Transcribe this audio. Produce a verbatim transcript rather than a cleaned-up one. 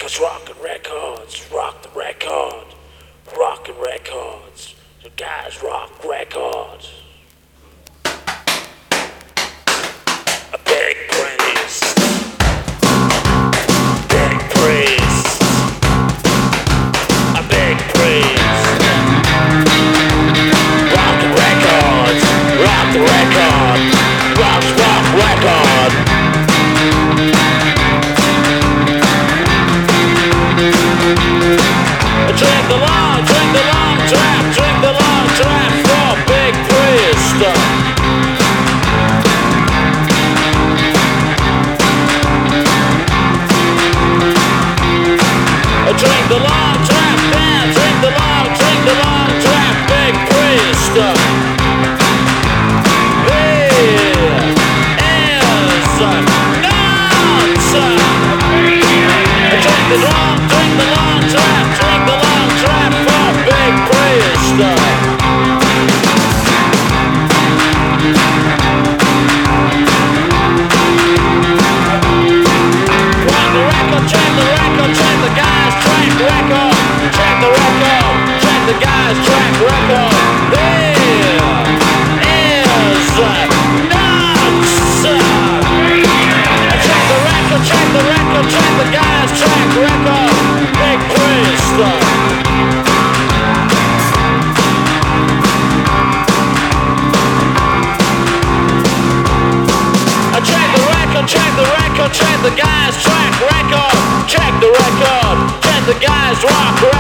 Cause rockin' records, rock the record. Rockin' records, the guys rock records. A big praise, big praise, a big praise. Rockin' records, rock the record. Rocks rock record. Drink the long, drink the long trap, drink the long trap for big priest. Drink the long trap, man, drink the long, drink the long trap, big priest. Drink the long, drink the long trap, drink the long trap for big priest. Rock the record, check the record, check the guy's track record. Check the record, check the guy's track record. There is nuts. Check the record, check the record, check the guy's track record. Big priest. Check the record, check the record, check the guy's track record. Check the record, check the guy's rock record.